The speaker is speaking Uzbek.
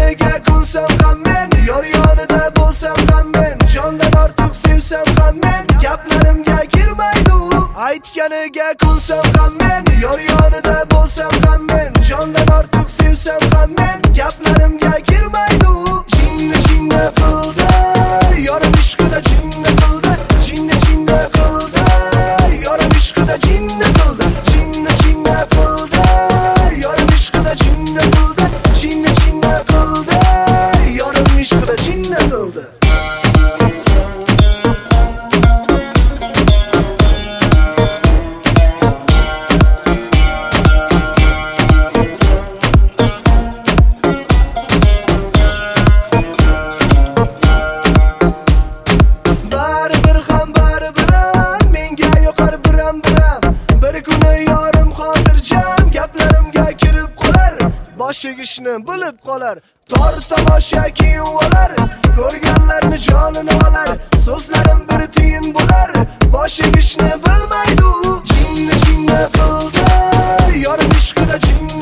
Aytganiga ko'nsam ham men, yor yonida bo'lsam ham men, jondan ortiq sevsam ham men, gaplarimga kirmaydi u. Aytganiga ko'nsam ham men, yor yonida bo'lsam ham men, jondan ortiq sevsam ham men, gaplarimga kirmaydi u. Jinni jinni qildi, yorim ishqida jinni qildi, jinni jinni qildi, yorim ishqida jinni qildi, jinni jinni qildi, yorim ishqida jinni qildi, jinni jinni qildi, yorim ishqida jinni qildi. Boshig ishni bilib qolar, tor tomosha kiyib olar, ko'rganlarni jonini olar, so'zlarim bir tiyin bo'lar. Boshig ishni bilmaydi u. Jinni jinni qildi, yorim ishqida jinni